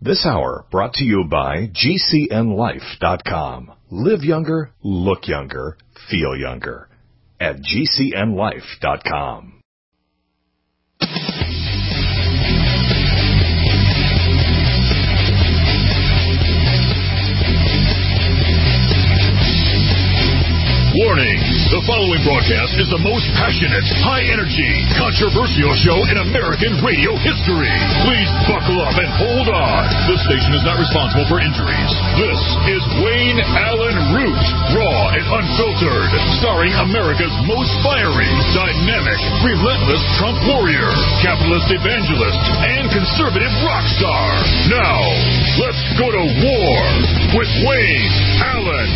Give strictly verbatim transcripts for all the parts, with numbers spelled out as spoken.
This hour brought to you by G C N life dot com. Live younger, look younger, feel younger at G C N life dot com. Warning, the following broadcast is the most passionate, high-energy, controversial show in American radio history. Please buckle up and hold on. This station is not responsible for injuries. This is Wayne Allen Root, raw and unfiltered, starring America's most fiery, dynamic, relentless Trump warrior, capitalist evangelist, and conservative rock star. Now, let's go to war with Wayne Allen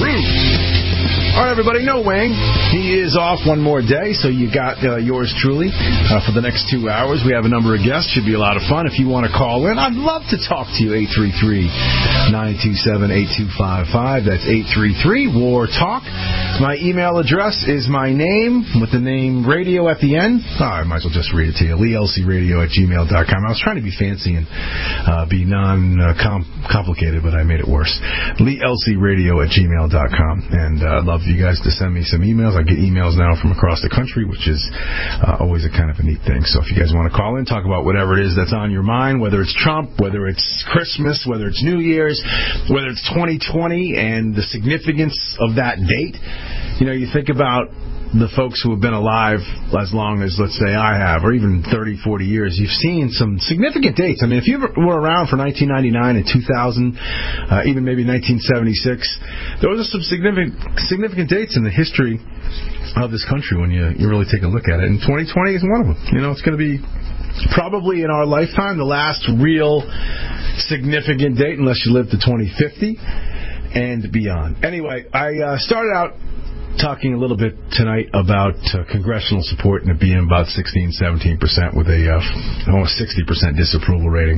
Root. All right, everybody, no Wayne. He is off one more day, so you got uh, yours truly uh, for the next two hours. We have a number of guests. Should be a lot of fun. If you want to call in, I'd love to talk to you. eight three three, nine two seven, eight two five five. That's eight three three, war talk. My email address is my name with the name radio at the end. Oh, I might as well just read it to you. Lee L C radio at gmail dot com. I was trying to be fancy and uh, be non-complicated, but I made it worse. Lee L C radio at gmail dot com. And uh, I'd love you guys to send me some emails. I get emails now from across the country, which is uh, always a kind of a neat thing. So if you guys want to call in, talk about whatever it is that's on your mind, whether it's Trump, whether it's Christmas, whether it's New Year's, whether it's twenty twenty and the significance of that date. You know, you think about the folks who have been alive as long as, let's say, I have, or even thirty, forty years, you've seen some significant dates. I mean, if you were around for nineteen ninety-nine and two thousand, uh, even maybe nineteen seventy-six, those are some significant significant dates in the history of this country when you, you really take a look at it. And twenty twenty is one of them. You know, it's going to be probably in our lifetime the last real significant date, unless you live to twenty fifty and beyond. Anyway, I uh, started out talking a little bit tonight about uh, congressional support and it being about sixteen, seventeen percent with a uh, almost sixty percent disapproval rating.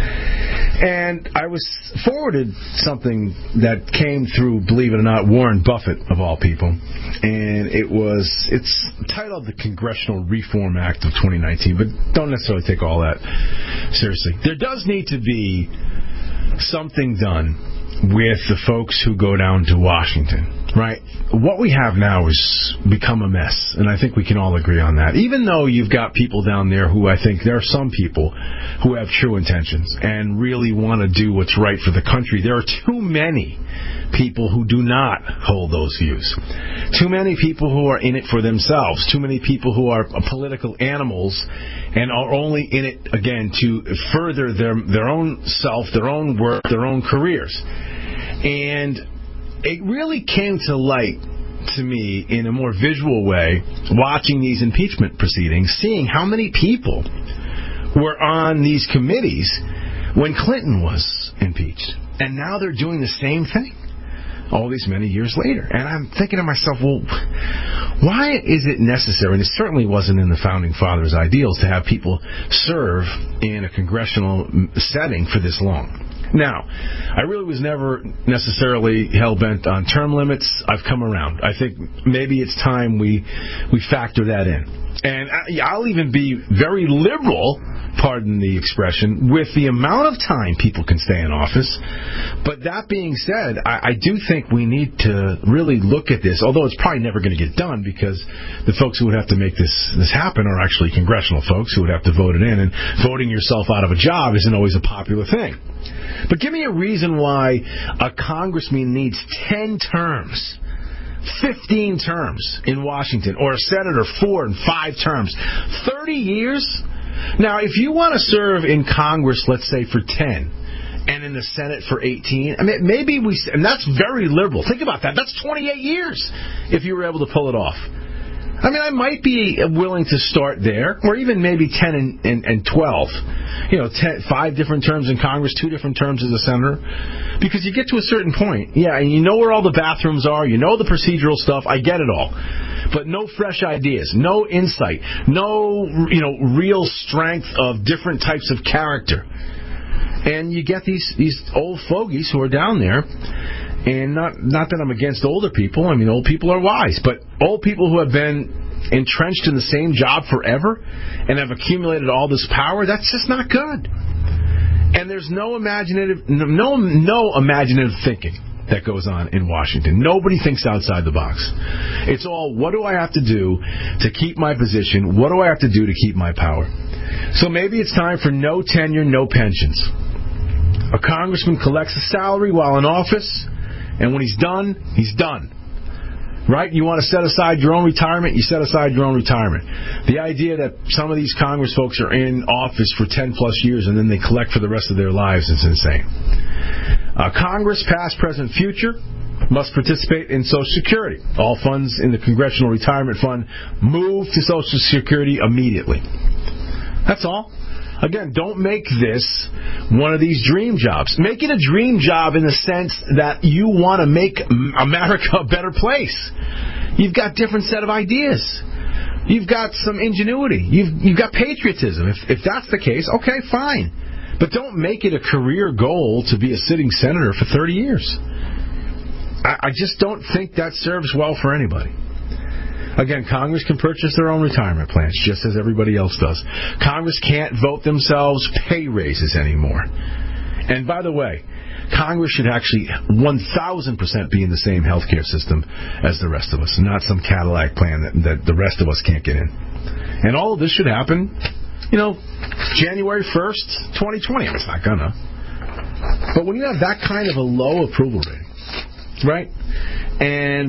And I was forwarded something that came through, believe it or not, Warren Buffett, of all people. And it was, it's titled the Congressional Reform Act of twenty nineteen, but don't necessarily take all that seriously. There does need to be something done with the folks who go down to Washington, right? What we have now has become a mess, and I think we can all agree on that. Even though you've got people down there who I think there are some people who have true intentions and really want to do what's right for the country, there are too many people who do not hold those views. Too many people who are in it for themselves. Too many people who are political animals and are only in it, again, to further their their own self, their own work, their own careers. And it really came to light to me in a more visual way watching these impeachment proceedings, seeing how many people were on these committees when Clinton was impeached. And now they're doing the same thing all these many years later. And I'm thinking to myself, well, why is it necessary, and it certainly wasn't in the Founding Fathers' ideals, to have people serve in a congressional setting for this long? Now, I really was never necessarily hell-bent on term limits. I've come around. I think maybe it's time we we factor that in. And I'll even be very liberal, pardon the expression, with the amount of time people can stay in office. But that being said, I, I do think we need to really look at this, although it's probably never going to get done because the folks who would have to make this, this happen are actually congressional folks who would have to vote it in, and voting yourself out of a job isn't always a popular thing. But give me a reason why a congressman needs ten terms, fifteen terms in Washington, or a senator four and five terms, thirty years. Now, if you want to serve in Congress, let's say for ten, and in the Senate for eighteen, I mean, maybe we, and that's very liberal. Think about that. That's twenty-eight years if you were able to pull it off. I mean, I might be willing to start there, or even maybe ten and, and, and twelve. You know, ten, five different terms in Congress, two different terms as a senator. Because you get to a certain point, yeah, and you know where all the bathrooms are, you know the procedural stuff, I get it all. But no fresh ideas, no insight, no, you know, real strength of different types of character. And you get these, these old fogies who are down there. And not not that I'm against older people. I mean, old people are wise. But old people who have been entrenched in the same job forever and have accumulated all this power, that's just not good. And there's no imaginative, no, no imaginative thinking that goes on in Washington. Nobody thinks outside the box. It's all, what do I have to do to keep my position? What do I have to do to keep my power? So maybe it's time for no tenure, no pensions. A congressman collects a salary while in office, and when he's done, he's done. Right? You want to set aside your own retirement, you set aside your own retirement. The idea that some of these Congress folks are in office for ten plus years and then they collect for the rest of their lives is insane. Uh, Congress, past, present, future, must participate in Social Security. All funds in the Congressional Retirement Fund move to Social Security immediately. That's all. Again, don't make this one of these dream jobs. Make it a dream job in the sense that you want to make America a better place. You've got different set of ideas. You've got some ingenuity. You've you've got patriotism. If if that's the case, okay, fine. But don't make it a career goal to be a sitting senator for thirty years. I, I just don't think that serves well for anybody. Again, Congress can purchase their own retirement plans, just as everybody else does. Congress can't vote themselves pay raises anymore. And by the way, Congress should actually one thousand percent be in the same healthcare system as the rest of us, not some Cadillac plan that, that the rest of us can't get in. And all of this should happen, you know, January first, twenty twenty. It's not gonna. But when you have that kind of a low approval rating, right, and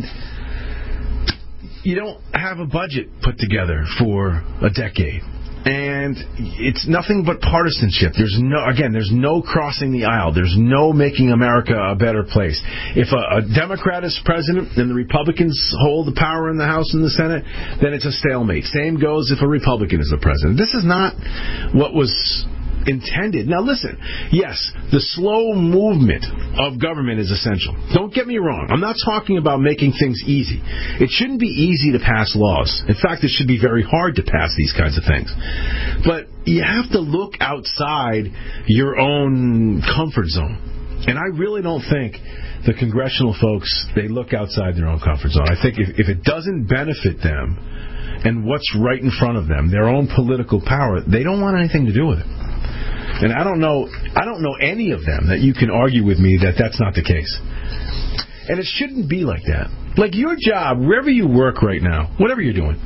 you don't have a budget put together for a decade, and it's nothing but partisanship. There's no, again, there's no crossing the aisle. There's no making America a better place. If a, a Democrat is president and the Republicans hold the power in the House and the Senate, then it's a stalemate. Same goes if a Republican is the president. This is not what was intended. Now listen, yes, the slow movement of government is essential. Don't get me wrong. I'm not talking about making things easy. It shouldn't be easy to pass laws. In fact, it should be very hard to pass these kinds of things. But you have to look outside your own comfort zone. And I really don't think the congressional folks, they look outside their own comfort zone. I think if, if it doesn't benefit them and what's right in front of them, their own political power, they don't want anything to do with it. And I don't know I don't know any of them that you can argue with me that that's not the case. And it shouldn't be like that. Like your job, wherever you work right now, whatever you're doing,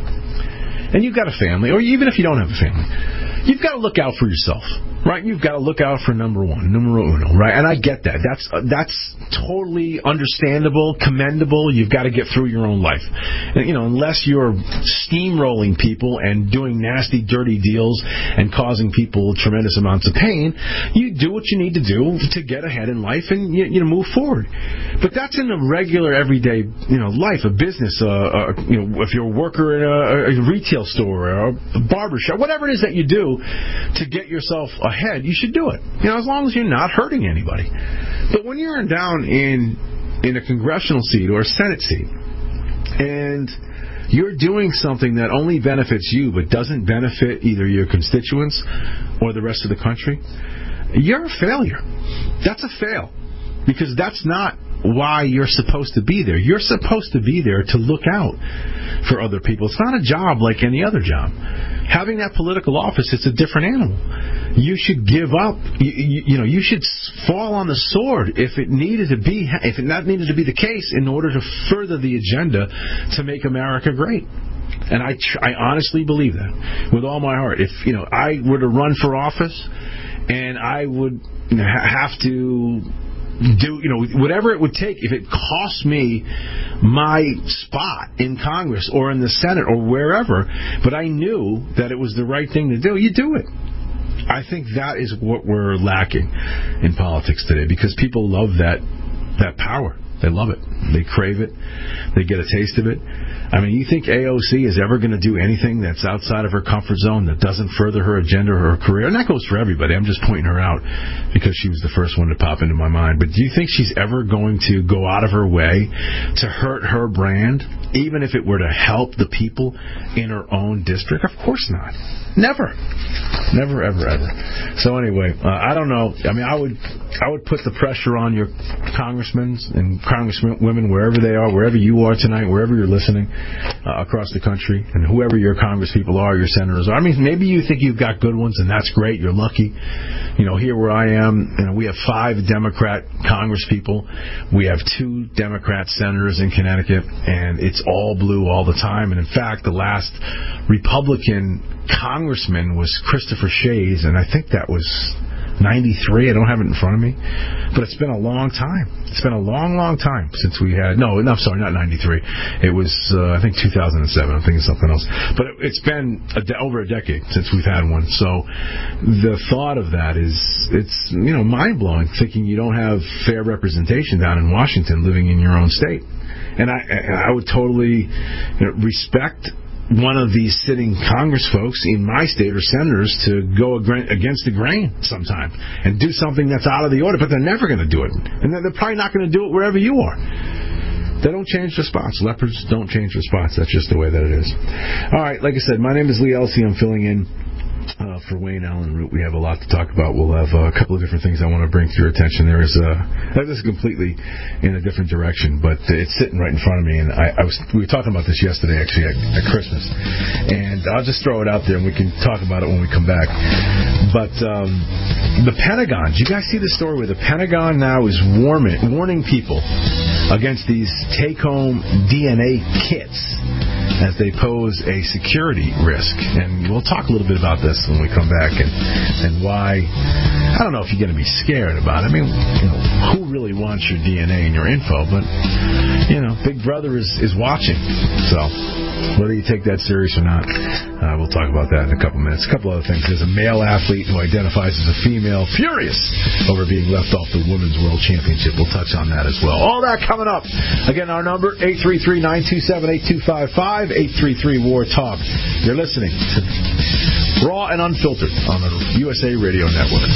and you've got a family, or even if you don't have a family, you've got to look out for yourself, right? You've got to look out for number one, numero uno, right? And I get that. That's uh, that's totally understandable, commendable. You've got to get through your own life. And, you know, unless you're steamrolling people and doing nasty, dirty deals and causing people tremendous amounts of pain, you do what you need to do to get ahead in life and, you, you know, move forward. But that's in a regular, everyday, you know, life, a business, uh, uh, you know, if you're a worker in a, a retail store or a barber shop, whatever it is that you do to get yourself ahead, you should do it. You know, as long as you're not hurting anybody. But when you're down in in a congressional seat or a Senate seat, and you're doing something that only benefits you but doesn't benefit either your constituents or the rest of the country, you're a failure. That's a fail. Because that's not why you're supposed to be there. You're supposed to be there to look out for other people. It's not a job like any other job. Having that political office, it's a different animal. You should give up. You, you, you know, you should fall on the sword if it needed to be, if it not needed to be the case, in order to further the agenda to make America great. And I, tr- I honestly believe that with all my heart. If you know, I were to run for office, and I would you know, ha- have to. do, you know, whatever it would take, if it cost me my spot in Congress or in the Senate or wherever, but I knew that it was the right thing to do, you do it. I think that is what we're lacking in politics today, because people love that that power. They love it. They crave it. They get a taste of it. I mean, you think A O C is ever going to do anything that's outside of her comfort zone, that doesn't further her agenda or her career? And that goes for everybody. I'm just pointing her out because she was the first one to pop into my mind. But do you think she's ever going to go out of her way to hurt her brand even if it were to help the people in her own district? Of course not. Never. Never, ever, ever. So anyway, uh, I don't know. I mean, I would I would put the pressure on your congressmen and congresswomen, wherever they are, wherever you are tonight, wherever you're listening uh, across the country, and whoever your congresspeople are, your senators are. I mean, maybe you think you've got good ones, and that's great. You're lucky. You know, here where I am, you know, we have five Democrat congresspeople. We have two Democrat senators in Connecticut, and it's all blue all the time. And in fact, the last Republican congressman was Christopher Shays, and I think that was ninety-three. I don't have it in front of me, but it's been a long time. It's been a long, long time since we had. No, no, I'm sorry, not ninety-three. It was uh, I think two thousand seven. I'm thinking something else. But it, it's been a de- over a decade since we've had one. So the thought of that is, it's you know mind blowing. Thinking you don't have fair representation down in Washington, living in your own state, and I, I would totally you know, respect one of these sitting Congress folks in my state or senators to go against the grain sometime and do something that's out of the order, but they're never going to do it. And they're probably not going to do it wherever you are. They don't change their spots. Leopards don't change their spots. That's just the way that it is. All right, like I said, my name is Lee Elsey. I'm filling in Uh, for Wayne Allen Root. We have a lot to talk about. We'll have uh, a couple of different things I want to bring to your attention. There is uh, this is completely in a different direction, but it's sitting right in front of me. And I, I was we were talking about this yesterday, actually, at, at Christmas. And I'll just throw it out there, and we can talk about it when we come back. But um, the Pentagon. Did you guys see the story where the Pentagon now is warning, warning people against these take-home D N A kits as they pose a security risk? And we'll talk a little bit about this when we come back, and and why. I don't know if you're going to be scared about it. I mean, you know, who really wants your D N A and your info? But you know, Big Brother is is watching. So whether you take that serious or not, uh, we'll talk about that in a couple minutes. A couple other things. There's a male athlete who identifies as a female, furious over being left off the Women's World Championship. We'll touch on that as well. All that coming up. Again, our number eight three three, nine two seven, eight two five five, eight three three, W A R Talk. You're listening to Raw and Unfiltered on the U S A Radio Network.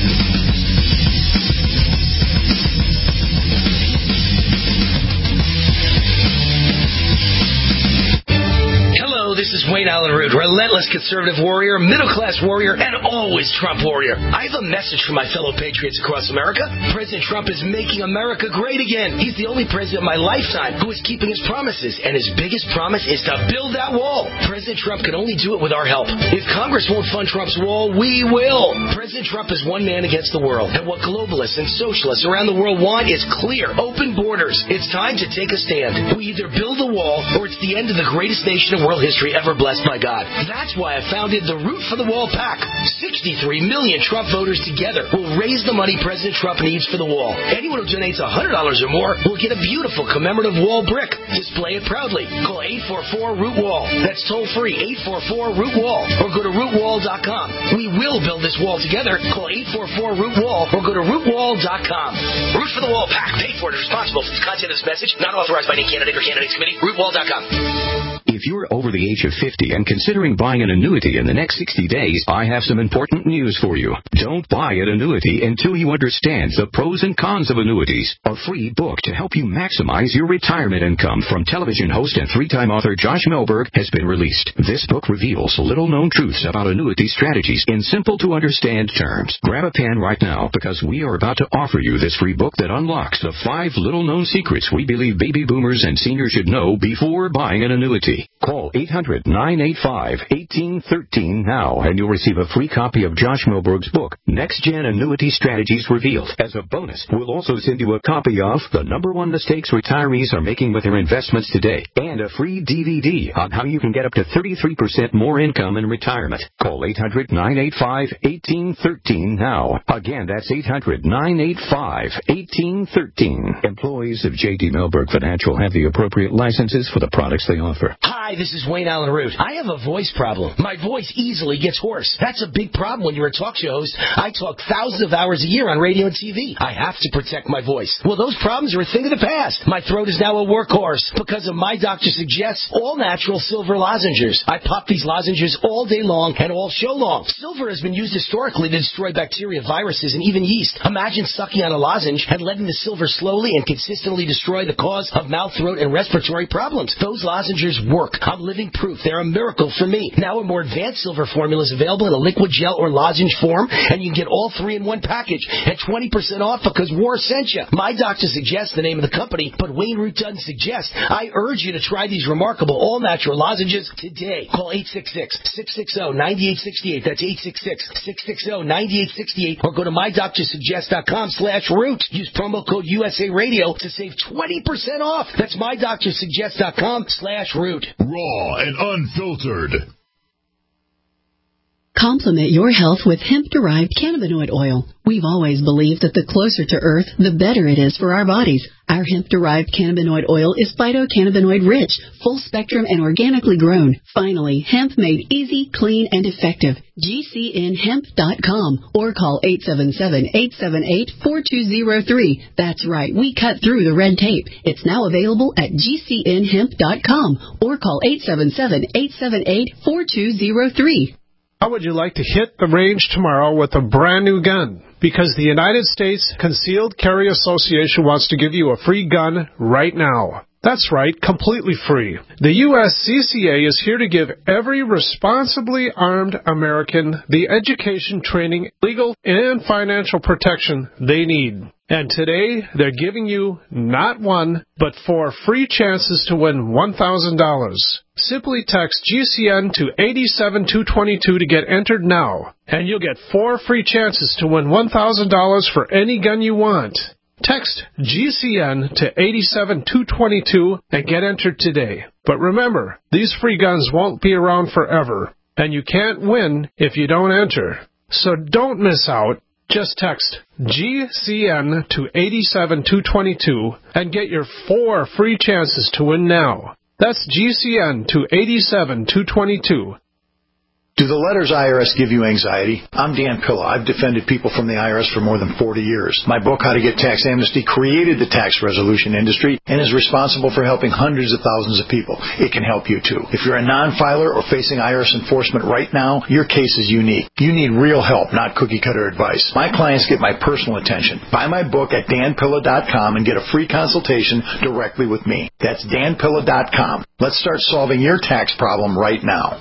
This is Wayne Allen Root, relentless conservative warrior, middle-class warrior, and always Trump warrior. I have a message for my fellow patriots across America. President Trump is making America great again. He's the only president of my lifetime who is keeping his promises, and his biggest promise is to build that wall. President Trump can only do it with our help. If Congress won't fund Trump's wall, we will. President Trump is one man against the world, and what globalists and socialists around the world want is clear, open borders. It's time to take a stand. We either build a wall, or it's the end of the greatest nation in world history ever blessed by God. That's why I founded the Root for the Wall PAC. sixty-three million Trump voters together will raise the money President Trump needs for the wall. Anyone who donates one hundred dollars or more will get a beautiful commemorative wall brick. Display it proudly. Call eight four four, root wall. That's toll free, eight four four, root wall. Or go to root wall dot com. We will build this wall together. Call eight four four, root wall or go to root wall dot com. Root for the Wall PAC. Paid for and is responsible for the content of this message. Not authorized by any candidate or candidates committee. root wall dot com. If you're over the age of fifty and considering buying an annuity in the next sixty days, I have some important news for you. Don't buy an annuity until you understand the pros and cons of annuities. A free book to help you maximize your retirement income from television host and three-time author Josh Melberg has been released. This book reveals little-known truths about annuity strategies in simple-to-understand terms. Grab a pen right now because we are about to offer you this free book that unlocks the five little-known secrets we believe baby boomers and seniors should know before buying an annuity. Call eight hundred, nine eight five, one eight one three now and you'll receive a free copy of Josh Melberg's book, Next Gen Annuity Strategies Revealed. As a bonus, we'll also send you a copy of The Number One Mistakes Retirees Are Making with Their Investments Today and a free D V D on how you can get up to thirty-three percent more income in retirement. Call eight hundred, nine eight five, one eight one three now. Again, that's eight hundred, nine eight five, one eight one three. Employees of J D Melberg Financial have the appropriate licenses for the products they offer. Hi, this is Wayne Allen Root. I have a voice problem. My voice easily gets hoarse. That's a big problem when you're a talk show host. I talk thousands of hours a year on radio and T V. I have to protect my voice. Well, those problems are a thing of the past. My throat is now a workhorse because of My Doctor Suggests all-natural silver lozenges. I pop these lozenges all day long and all show long. Silver has been used historically to destroy bacteria, viruses, and even yeast. Imagine sucking on a lozenge and letting the silver slowly and consistently destroy the cause of mouth, throat, and respiratory problems. Those lozenges work. I'm living proof. They're a miracle for me. Now a more advanced silver formula is available in a liquid gel or lozenge form, and you can get all three in one package at twenty percent off because war sent you. My Doctor Suggests the name of the company, but Wayne Root doesn't suggest. I urge you to try these remarkable all-natural lozenges today. Call eight six six, six six zero, nine eight six eight. That's eight six six, six six zero, nine eight six eight. Or go to my doctor suggest dot com slash root. Use promo code U S A Radio to save twenty percent off. That's my doctor suggest dot com slash root. Raw and unfiltered. Complement your health with hemp-derived cannabinoid oil. We've always believed that the closer to Earth, the better it is for our bodies. Our hemp-derived cannabinoid oil is phytocannabinoid rich, full-spectrum, and organically grown. Finally, hemp made easy, clean, and effective. G C N hemp dot com or call eight seven seven, eight seven eight, four two zero three. That's right, we cut through the red tape. It's now available at G C N hemp dot com or call eight seven seven, eight seven eight, four two zero three. How would you like to hit the range tomorrow with a brand new gun? Because the United States Concealed Carry Association wants to give you a free gun right now. That's right, completely free. The U S C C A is here to give every responsibly armed American the education, training, legal, and financial protection they need. And today, they're giving you not one, but four free chances to win one thousand dollars. Simply text G C N to eight seven two two two to get entered now, and you'll get four free chances to win one thousand dollars for any gun you want. Text G C N to eight seven two two two and get entered today. But remember, these free guns won't be around forever, and you can't win if you don't enter. So don't miss out. Just text G C N to eight seven two two two and get your four free chances to win now. That's G C N to eight seven two two two. Do the letters I R S give you anxiety? I'm Dan Pilla. I've defended people from the I R S for more than forty years. My book, How to Get Tax Amnesty, created the tax resolution industry and is responsible for helping hundreds of thousands of people. It can help you, too. If you're a non-filer or facing I R S enforcement right now, your case is unique. You need real help, not cookie-cutter advice. My clients get my personal attention. Buy my book at dan pilla dot com and get a free consultation directly with me. That's dan pilla dot com. Let's start solving your tax problem right now.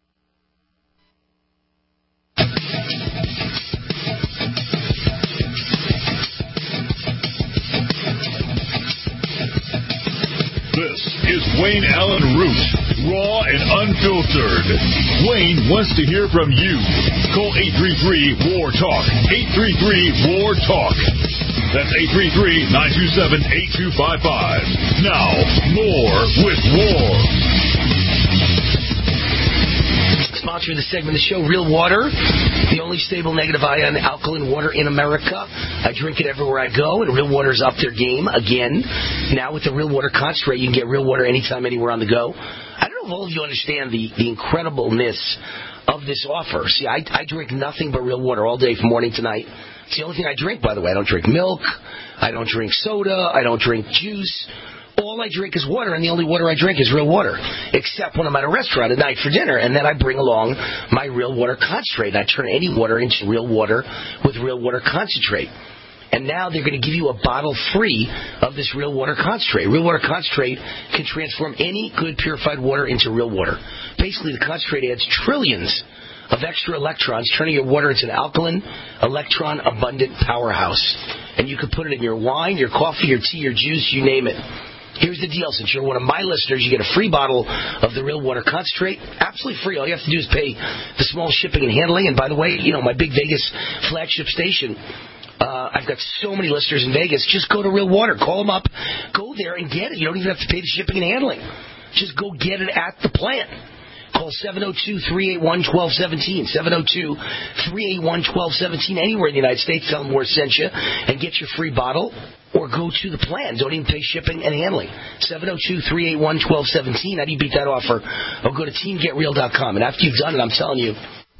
This is Wayne Allen Root, raw and unfiltered. Wayne wants to hear from you. Call eight three three, W A R, TALK. eight three three, W A R, TALK. That's eight three three, nine two seven, eight two five five. Now, more with War. Sponsoring the segment of the show, Real Water, the only stable negative ion alkaline water in America. I drink it everywhere I go, and Real Water's up their game again. Now with the Real Water concentrate, you can get Real Water anytime, anywhere on the go. I don't know if all of you understand the, the incredibleness of this offer. See, I, I drink nothing but Real Water all day from morning to night. It's the only thing I drink, by the way. I don't drink milk. I don't drink soda. I don't drink juice. All I drink is water, and the only water I drink is Real Water, except when I'm at a restaurant at night for dinner, and then I bring along my Real Water concentrate. I turn any water into Real Water with Real Water concentrate. And now they're going to give you a bottle free of this Real Water concentrate. Real Water concentrate can transform any good purified water into Real Water. Basically, the concentrate adds trillions of extra electrons, turning your water into an alkaline, electron-abundant powerhouse. And you can put it in your wine, your coffee, your tea, your juice, you name it. Here's the deal. Since you're one of my listeners, you get a free bottle of the Real Water concentrate. Absolutely free. All you have to do is pay the small shipping and handling. And by the way, you know, my big Vegas flagship station, uh, I've got so many listeners in Vegas. Just go to Real Water. Call them up. Go there and get it. You don't even have to pay the shipping and handling. Just go get it at the plant. Call seven oh two, three eight one, one two one seven, seven oh two, three eight one, one two one seven, anywhere in the United States. Tell them Moore sent you and get your free bottle, or go to the plan. Don't even pay shipping and handling. seven oh two, three eight one, one two one seven. How do you beat that offer? Or go to team get real dot com. And after you've done it, I'm telling you.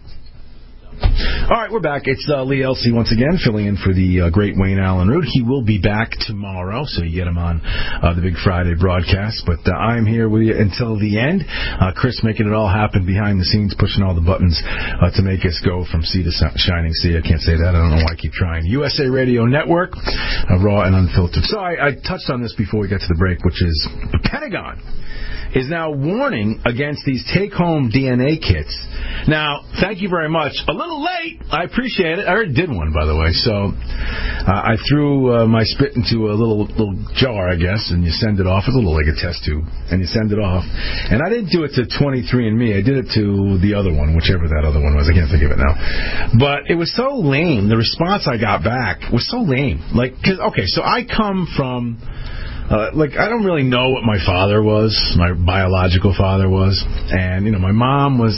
All right, we're back. It's uh, Lee Elsey once again, filling in for the uh, great Wayne Allen Root. He will be back tomorrow, so you get him on uh, the Big Friday broadcast. But uh, I'm here with you until the end. Uh, Chris making it all happen behind the scenes, pushing all the buttons uh, to make us go from sea to shining sea. I can't say that. I don't know why I keep trying. U S A Radio Network, uh, raw and unfiltered. So I, I touched on this before we got to the break, which is the Pentagon is now warning against these take-home D N A kits. Now, thank you very much. A little late. I appreciate it. I already did one, by the way. So uh, I threw uh, my spit into a little little jar, I guess, and you send it off. It's a little like a test tube, and you send it off. And I didn't do it to twenty-three and me. I did it to the other one, whichever that other one was. I can't think of it now. But it was so lame. The response I got back was so lame. Like, cause, okay, so I come from... Uh, like, I don't really know what my father was, my biological father was. And, you know, my mom was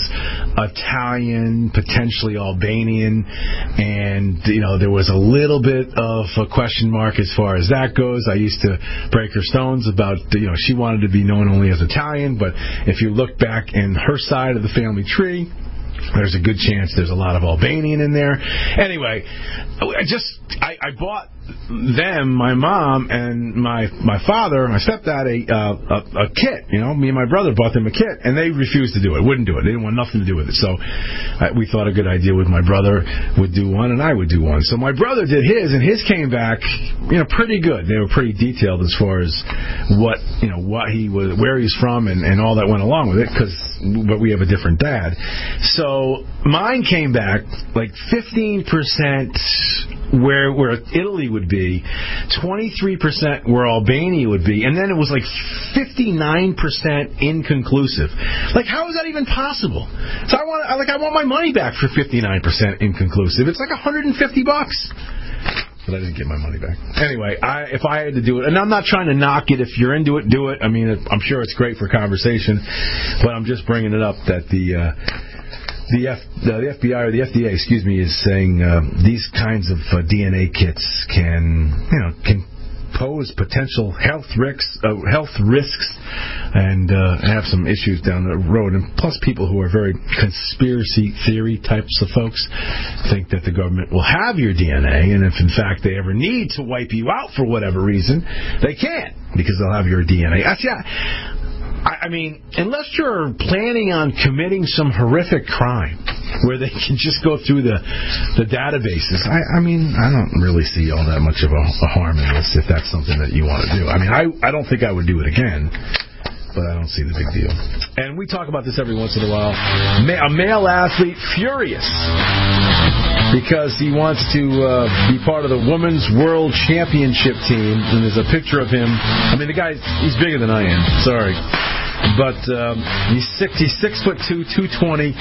Italian, potentially Albanian. And, you know, there was a little bit of a question mark as far as that goes. I used to break her stones about, you know, she wanted to be known only as Italian. But if you look back in her side of the family tree, there's a good chance there's a lot of Albanian in there. Anyway, I just, I, I bought them, my mom and my my father, my stepdad, a, uh, a a kit. You know, me and my brother bought them a kit, and they refused to do it. Wouldn't do it. They didn't want nothing to do with it. So I, we thought a good idea with my brother would do one, and I would do one. So my brother did his, and his came back, you know, pretty good. They were pretty detailed as far as what, you know, what he was, where he's from, and, and all that went along with it, because but we have a different dad. So mine came back like fifteen percent where where Italy would be, twenty-three percent where Albania would be, and then it was like fifty-nine percent inconclusive. Like, how is that even possible? So I want like I want my money back for fifty-nine percent inconclusive. It's like one hundred fifty bucks. But I didn't get my money back. Anyway, I, if I had to do it, and I'm not trying to knock it. If you're into it, do it. I mean, I'm sure it's great for conversation, but I'm just bringing it up that the uh, the, F, the, the F B I or the F D A, excuse me, is saying uh, these kinds of uh, D N A kits can, you know, can pose potential health risks, uh, health risks, and uh, have some issues down the road. And plus, people who are very conspiracy theory types of folks think that the government will have your D N A, and if in fact they ever need to wipe you out for whatever reason, they can't, because they'll have your D N A. That's, yeah. I mean, unless you're planning on committing some horrific crime where they can just go through the the databases, I, I mean, I don't really see all that much of a, a harm in this if that's something that you want to do. I mean, I, I don't think I would do it again, but I don't see the big deal. And we talk about this every once in a while. A male athlete furious because he wants to uh, be part of the Women's World Championship team, and there's a picture of him. I mean, the guy, he's bigger than I am. Sorry. But um, he's six. He's six foot two, two twenty.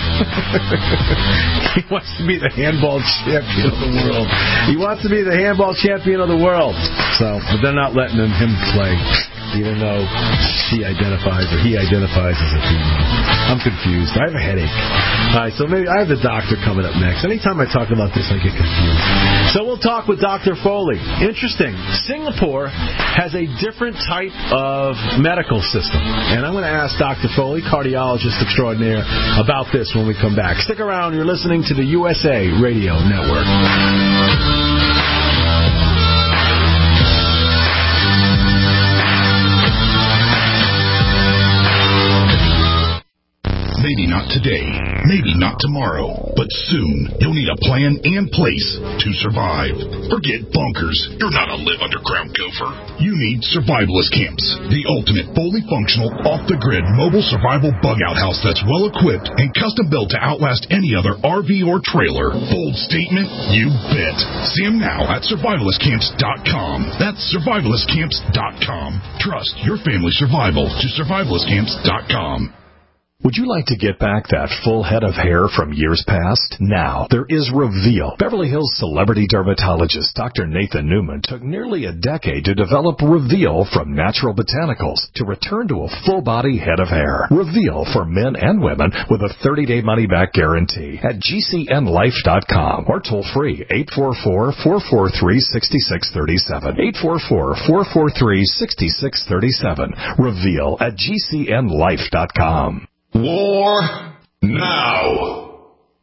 He wants to be the handball champion of the world. He wants to be the handball champion of the world. So, but they're not letting him, him play, even though she identifies or he identifies as a female. I'm confused. I have a headache. All right, so maybe I have the doctor coming up next. Anytime I talk about this, I get confused. So we'll talk with Doctor Foley. Interesting. Singapore has a different type of medical system, and I'm going to ask Doctor Foley, cardiologist extraordinaire, about this when we come back. Stick around. You're listening to the U S A Radio Network. Maybe not today, maybe not tomorrow, but soon you'll need a plan and place to survive. Forget bunkers. You're not a live underground gopher. You need survivalist camps, the ultimate fully functional, off-the-grid mobile survival bug-out house that's well-equipped and custom-built to outlast any other R V or trailer. Bold statement? You bet. See them now at survivalist camps dot com. That's survivalist camps dot com. Trust your family's survival to survivalist camps dot com. Would you like to get back that full head of hair from years past? Now, there is Reveal. Beverly Hills celebrity dermatologist Doctor Nathan Newman took nearly a decade to develop Reveal from natural botanicals to return to a full-body head of hair. Reveal for men and women with a thirty-day money-back guarantee at G C N life dot com or toll-free eight four four, four four three, six six three seven. eight four four, four four three, six six three seven. Reveal at G C N life dot com. War now.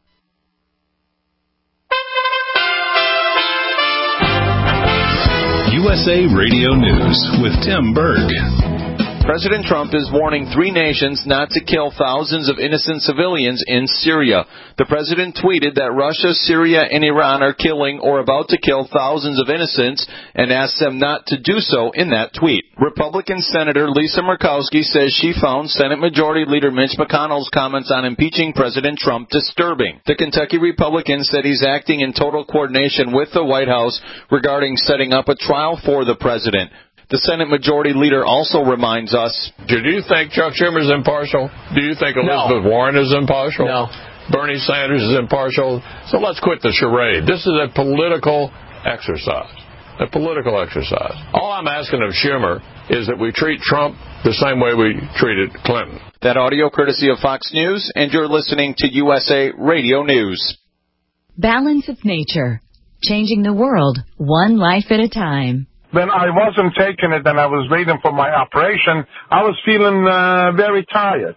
U S A Radio News with Tim Berg. President Trump is warning three nations not to kill thousands of innocent civilians in Syria. The president tweeted that Russia, Syria, and Iran are killing or about to kill thousands of innocents and asked them not to do so in that tweet. Republican Senator Lisa Murkowski says she found Senate Majority Leader Mitch McConnell's comments on impeaching President Trump disturbing. The Kentucky Republican said he's acting in total coordination with the White House regarding setting up a trial for the president. The Senate Majority Leader also reminds us, do you think Chuck Schumer is impartial? Do you think Elizabeth no. Warren is impartial? No. Bernie Sanders is impartial? So let's quit the charade. This is a political exercise. A political exercise. All I'm asking of Schumer is that we treat Trump the same way we treated Clinton. That audio courtesy of Fox News, and you're listening to U S A Radio News. Balance of Nature. Changing the world, one life at a time. When I wasn't taking it and I was waiting for my operation, I was feeling uh, very tired.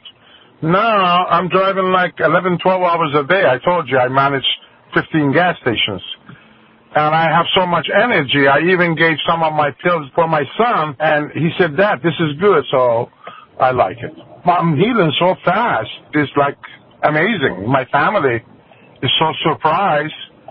Now I'm driving like eleven, twelve hours a day. I told you I manage fifteen gas stations. And I have so much energy. I even gave some of my pills for my son, and he said, Dad, this is good, so I like it. I'm healing so fast. It's like amazing. My family is so surprised,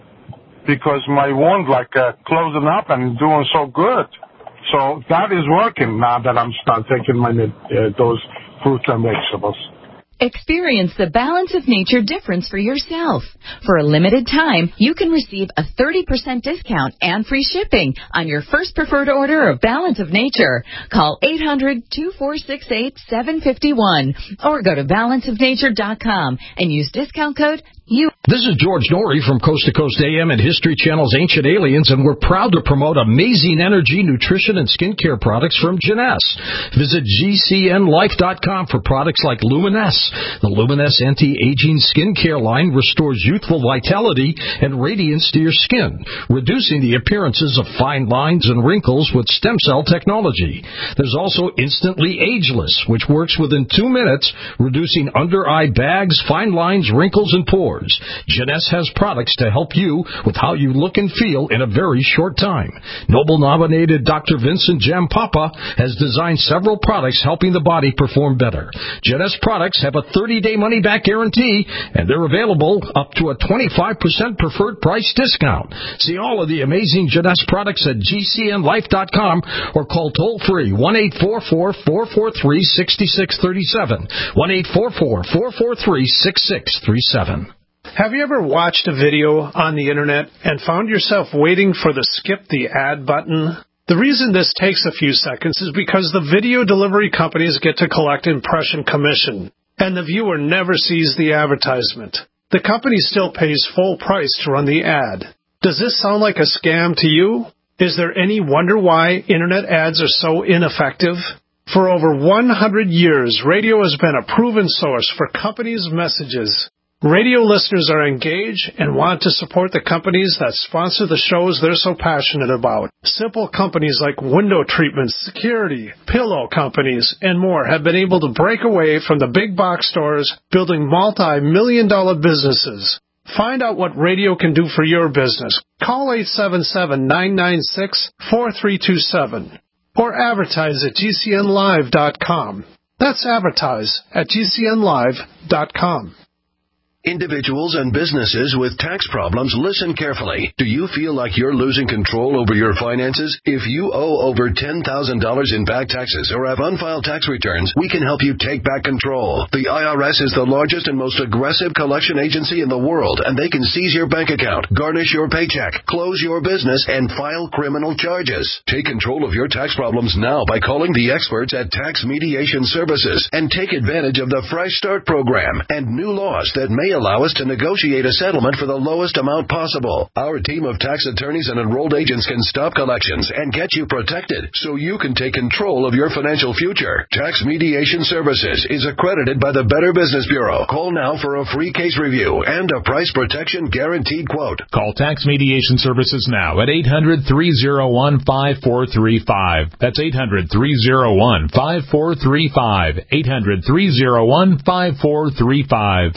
because my wound like uh, closing up and doing so good. So that is working now that I'm start taking my uh, those fruits and vegetables. Experience the Balance of Nature difference for yourself. For a limited time, you can receive a thirty percent discount and free shipping on your first preferred order of Balance of Nature. Call eight hundred, two four six eight, seven five one or go to balance of nature dot com and use discount code U. This is George Norrie from Coast to Coast A M and History Channel's Ancient Aliens, and we're proud to promote amazing energy, nutrition, and skincare products from Jeunesse. Visit G C N life dot com for products like Luminesse. The Luminesse anti-aging skincare line restores youthful vitality and radiance to your skin, reducing the appearances of fine lines and wrinkles with stem cell technology. There's also Instantly Ageless, which works within two minutes, reducing under-eye bags, fine lines, wrinkles, and pores. Jeunesse has products to help you with how you look and feel in a very short time. Nobel-nominated Doctor Vincent Jampapa has designed several products helping the body perform better. Jeunesse products have a thirty-day money-back guarantee, and they're available up to a twenty-five percent preferred price discount. See all of the amazing Jeunesse products at G C N life dot com or call toll-free one eight four four, four four three, six six three seven, one eight four four, four four three, six six three seven. Have you ever watched a video on the internet and found yourself waiting for the skip the ad button? The reason this takes a few seconds is because the video delivery companies get to collect impression commission, and the viewer never sees the advertisement. The company still pays full price to run the ad. Does this sound like a scam to you? Is there any wonder why internet ads are so ineffective? For over one hundred years, radio has been a proven source for companies' messages. Radio listeners are engaged and want to support the companies that sponsor the shows they're so passionate about. Simple companies like window treatments, security, pillow companies, and more have been able to break away from the big box stores, building multi-million dollar businesses. Find out what radio can do for your business. Call eight seven seven, nine nine six, four three two seven or advertise at G C N live dot com. That's advertise at G C N live dot com. Individuals and businesses with tax problems, listen carefully. Do you feel like you're losing control over your finances? If you owe over ten thousand dollars in back taxes or have unfiled tax returns, we can help you take back control. The I R S is the largest and most aggressive collection agency in the world, and they can seize your bank account, garnish your paycheck, close your business, and file criminal charges. Take control of your tax problems now by calling the experts at Tax Mediation Services and take advantage of the Fresh Start program and new laws that may allow us to negotiate a settlement for the lowest amount possible. Our team of tax attorneys and enrolled agents can stop collections and get you protected so you can take control of your financial future. Tax Mediation Services is accredited by the Better Business Bureau. Call now for a free case review and a price protection guaranteed quote. Call Tax Mediation Services now at eight hundred, three oh one, five four three five. That's eight hundred, three oh one, five four three five. eight hundred, three oh one, five four three five.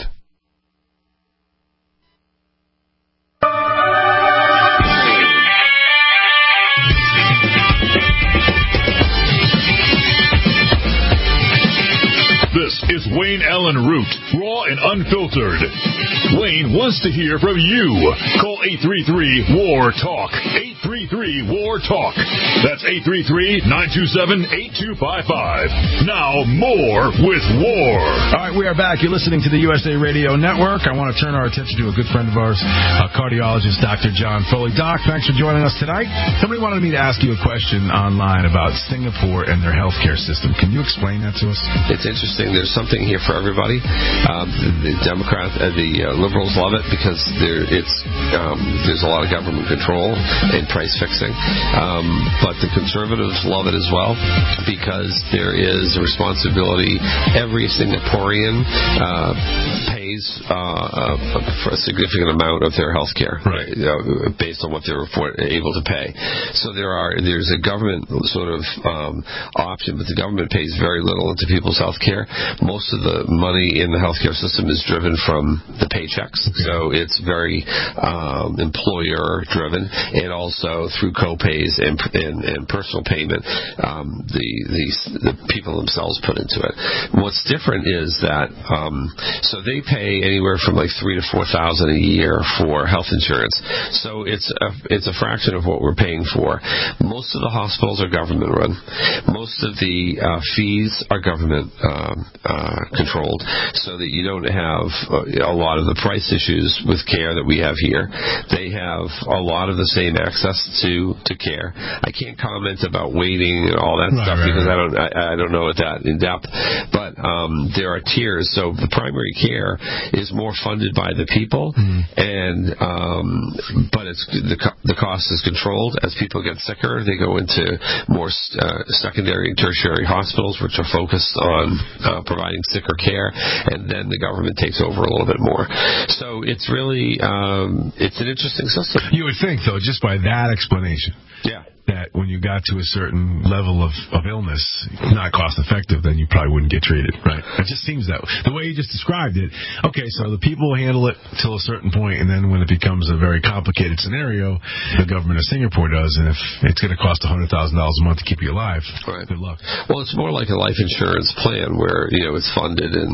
This is Wayne Allen Root, raw and unfiltered. Wayne wants to hear from you. Call eight three three, W A R, TALK. eight three three, W A R, TALK. That's eight three three, nine two seven, eight two five five. Now, more with W A R. All right, we are back. You're listening to the U S A Radio Network. I want to turn our attention to a good friend of ours, a cardiologist, Doctor John Foley. Doc, thanks for joining us tonight. Somebody wanted me to ask you a question online about Singapore and their healthcare system. Can you explain that to us? It's interesting. There's something here for everybody. Um, the Democrats, uh, the uh, liberals love it because there, it's um, there's a lot of government control and price fixing. Um, but the conservatives love it as well because there is a responsibility. Every Singaporean uh, pays uh, for a significant amount of their health care, right. uh, based on what they're able to pay. So there are there's a government sort of um, option, but the government pays very little into people's health care. Most of the money in the healthcare system is driven from the paychecks, so it's very um, employer-driven, and also through co-pays and, and, and personal payment, um, the, the the people themselves put into it. What's different is that um, so they pay anywhere from like three to four thousand a year for health insurance. So it's a, it's a fraction of what we're paying for. Most of the hospitals are government-run. Most of the uh, fees are government um, uh, controlled, so that you don't have a lot of the price issues with care that we have here. They have a lot of the same access to, to care. I can't comment about waiting and all that right, stuff right, because right. I don't I, I don't know it that in depth. But um, there are tiers. So the primary care is more funded by the people, mm-hmm. and um, but it's the the cost is controlled. As people get sicker, they go into more uh, secondary and tertiary hospitals, which are focused on uh, providing sicker care, and then the government takes over a little bit more. So it's really um, it's an interesting system. You would think, though, just by that explanation, yeah, that when you got to a certain level of, of illness, not cost effective, then you probably wouldn't get treated, right? It just seems that way. The way you just described it, okay, so the people handle it till a certain point, and then when it becomes a very complicated scenario, the government of Singapore does, and if it's going to cost one hundred thousand dollars a month to keep you alive, right. good luck. Well, it's more like a life insurance plan where, you know, it's funded, and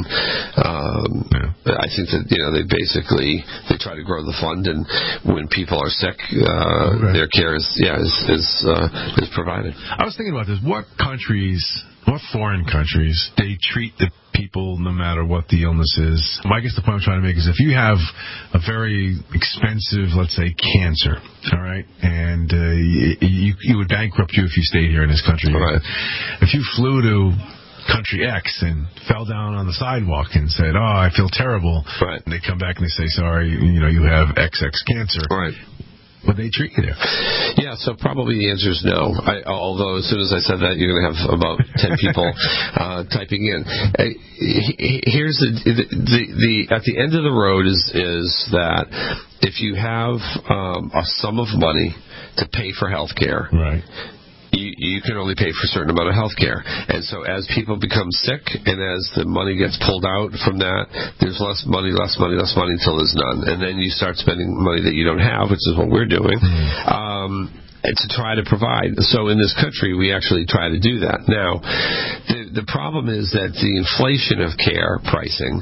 um, yeah. I think that, you know, they basically, they try to grow the fund, and when people are sick, uh, right. their care is, yeah, is, is Uh, is provided. I was thinking about this. What countries, what foreign countries, they treat the people no matter what the illness is? Well, I guess the point I'm trying to make is if you have a very expensive, let's say, cancer, all right, and uh, you, you would bankrupt you if you stayed here in this country. Right. If you flew to country X and fell down on the sidewalk and said, "Oh, I feel terrible," right. and they come back and they say, "Sorry, you know, you have X X cancer," right. Would they treat you there? Yeah, so probably the answer is no. I, although as soon as I said that, you're going to have about ten people uh, typing in. Uh, here's the, the, the the at the end of the road is is that if you have um, a sum of money to pay for health care, right. You, you can only pay for a certain amount of health care. And so as people become sick and as the money gets pulled out from that, there's less money, less money, less money until there's none. And then you start spending money that you don't have, which is what we're doing. Mm-hmm. Um, to try to provide. So in this country, we actually try to do that. Now, the, the problem is that the inflation of care pricing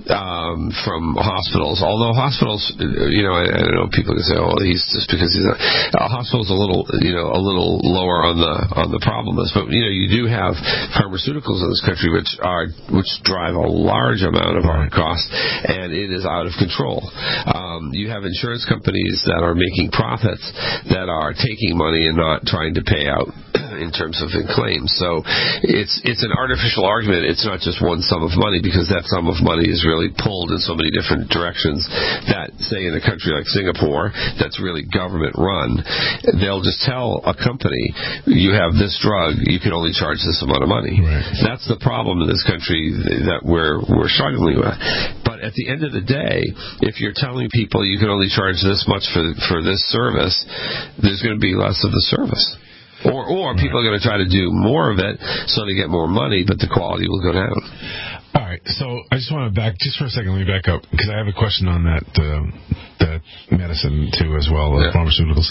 um, from hospitals, although hospitals, you know, I, I don't know, people can say, oh, he's just because he's a, a hospital's a little, you know, a little lower on the on the problem list. But, you know, you do have pharmaceuticals in this country which are which drive a large amount of our costs, and it is out of control. Um, you have insurance companies that are making profits that are taking money and not trying to pay out in terms of in claims. So it's it's an artificial argument. It's not just one sum of money, because that sum of money is really pulled in so many different directions that, say, in a country like Singapore that's really government run, they'll just tell a company, you have this drug, you can only charge this amount of money. Right. That's the problem in this country that we're we're struggling with. But at the end of the day, if you're telling people you can only charge this much for for this service, there's going to be less of the service. Or, or people are going to try to do more of it so they get more money, but the quality will go down. All right, so I just want to back, just for a second, let me back up, because I have a question on that uh, that medicine, too, as well, uh, yeah. pharmaceuticals.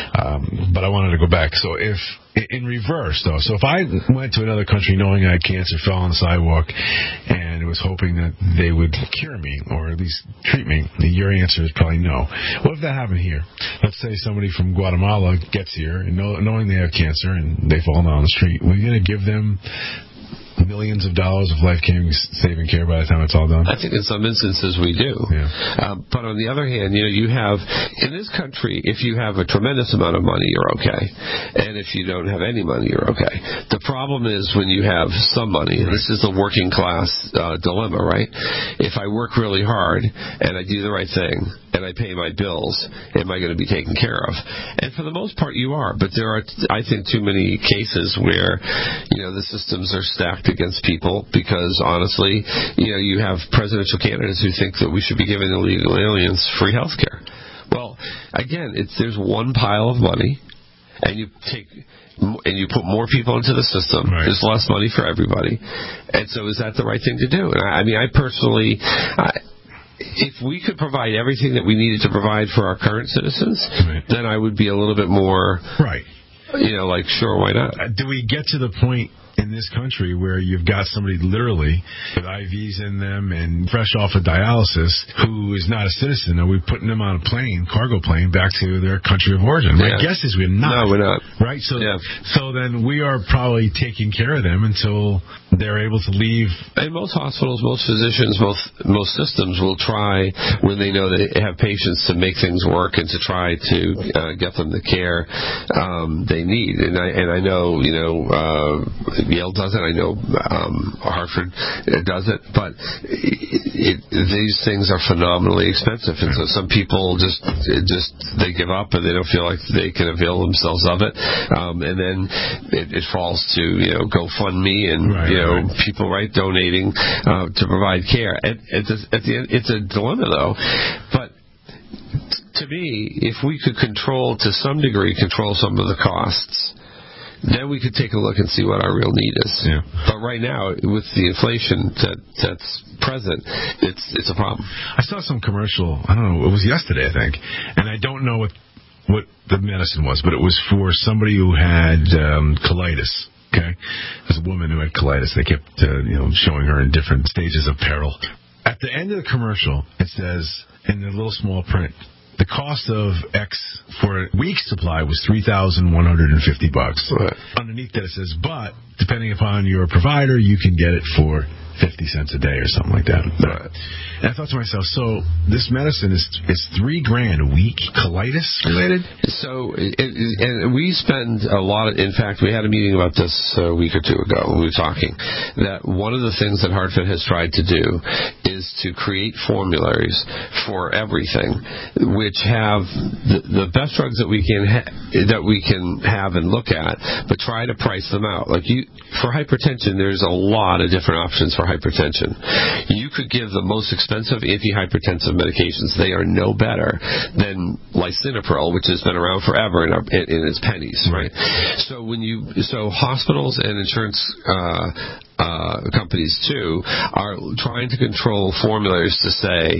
Um, but I wanted to go back. So if, in reverse, though, so if I went to another country knowing I had cancer, fell on the sidewalk, and was hoping that they would cure me, or at least treat me, your answer is probably no. What if that happened here? Let's say somebody from Guatemala gets here, and know, knowing they have cancer, and they fall down the street, are you going to give them millions of dollars of life-saving care by the time it's all done? I think in some instances we do. Yeah. Uh, but on the other hand, you know, you have, in this country, if you have a tremendous amount of money, you're okay. And if you don't have any money, you're okay. The problem is when you have some money, and this is the working class uh, dilemma, right? If I work really hard and I do the right thing and I pay my bills, am I going to be taken care of? And for the most part, you are. But there are, I think, too many cases where, you know, the systems are stacked against people because, honestly, you know, you have presidential candidates who think that we should be giving illegal aliens free health care. Well, again, it's, there's one pile of money, and you take and you put more people into the system. Right. There's less money for everybody. And so is that the right thing to do? And I, I mean, I personally... I, if we could provide everything that we needed to provide for our current citizens, right. then I would be a little bit more, right. you know, like, sure, why not? Uh, do we get to the point in this country where you've got somebody literally with I Vs in them and fresh off of dialysis who is not a citizen? Are we putting them on a plane, cargo plane, back to their country of origin? Yeah. My guess is we're not. No, we're not. Right? So, yeah. so then we are probably taking care of them until they're able to leave. And most hospitals, most physicians, most most systems will try, when they know they have patients, to make things work and to try to uh, get them the care um, they need. And I and I know, you know, uh, Yale does it. I know um, Hartford does it. But it, it, these things are phenomenally expensive, and so some people just just they give up and they don't feel like they can avail themselves of it. Um, and then it, it falls to, you know, GoFundMe and right, you know right. people right donating uh, to provide care. At, at, the, at the end, it's a dilemma though, but. To me, if we could control, to some degree, control some of the costs, then we could take a look and see what our real need is. Yeah. But right now, with the inflation that that's present, it's it's a problem. I saw some commercial, I don't know, it was yesterday, I think, and I don't know what what the medicine was, but it was for somebody who had um, colitis. Okay, there's a woman who had colitis. They kept uh, you know showing her in different stages of peril. At the end of the commercial, it says in the little small print, the cost of X for a week's supply was three thousand one hundred fifty bucks. Right. Underneath that it says, but depending upon your provider, you can get it for fifty cents a day or something like that. Right. And I thought to myself, so this medicine is is three grand a week, colitis related? So, it, and we spend a lot of, in fact, we had a meeting about this a week or two ago when we were talking, that one of the things that Hartford has tried to do is to create formularies for everything, which have the, the best drugs that we can ha- that we can have and look at, but try to price them out. Like you, for hypertension, there's a lot of different options for hypertension. You could give the most expensive antihypertensive medications. They are no better than lisinopril, which has been around forever and, and it's pennies, right? So when you, so hospitals and insurance uh, uh, companies too are trying to control formularies to say, and I